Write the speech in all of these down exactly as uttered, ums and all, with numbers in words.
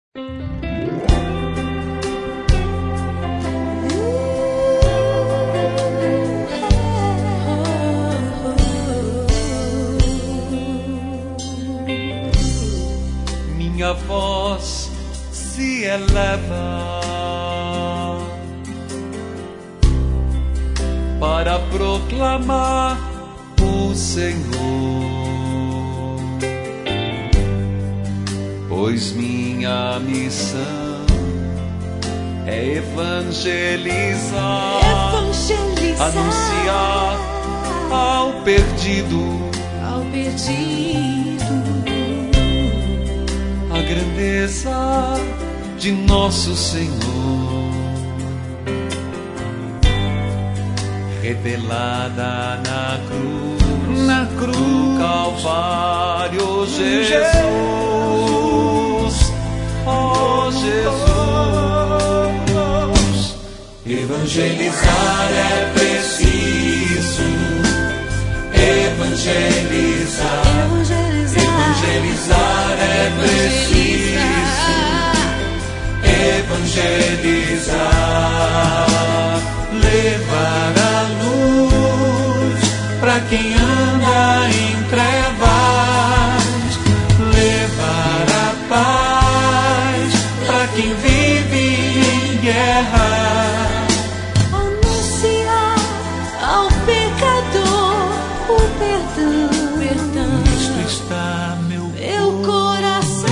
Minha voz se eleva para proclamar o Senhor, pois minha missão é evangelizar, evangelizar, anunciar ao perdido, ao perdido, a grandeza de nosso Senhor, revelada na cruz, na cruz do Calvário. Jesus, ó Jesus, evangelizar é preciso, evangelizar, evangelizar é preciso, evangelizar, levar a luz para quem anda em trevas, levar a paz para quem vive em guerra, anunciar ao pecador o perdão, perdão. Nisto está meu, meu coração.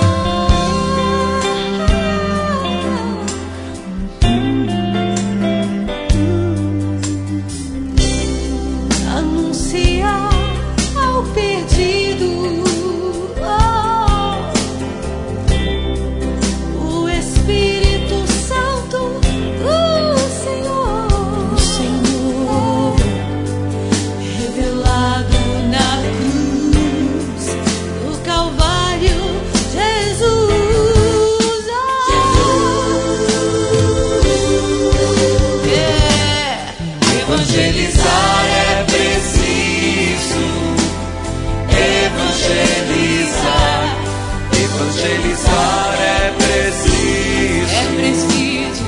Anunciar ao perdido, oh, o Espírito Santo, o Senhor, o Senhor, revelado na cruz do Calvário. Jesus, oh, é, evangelizar é preciso, evangelizar, evangelizar é preciso, é preciso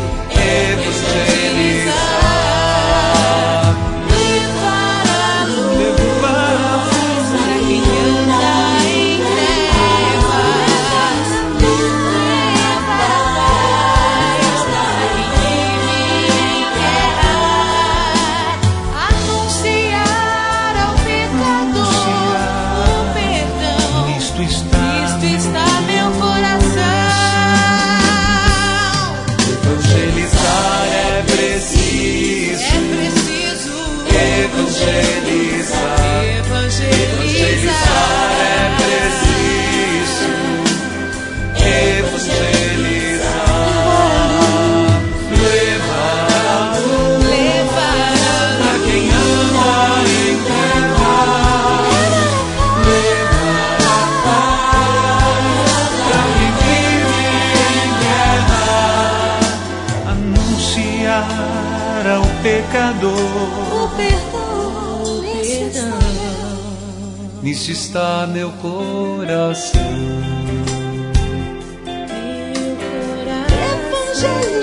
evangelizar, levar a luz levar a para quem anda em trevas, levar a paz para quem vive em guerra, anunciar ao pecador o perdão. Nisto está, Nisto está meu coração. evangelizar é preciso, É preciso evangelizar, evangelizar é preciso, evangelizar, levar a luz levar pra quem anda em trevas, levar a paz pra quem vive em guerra, anunciar ao pecador. o perdão, perdão. nisso está meu coração. Meu coração.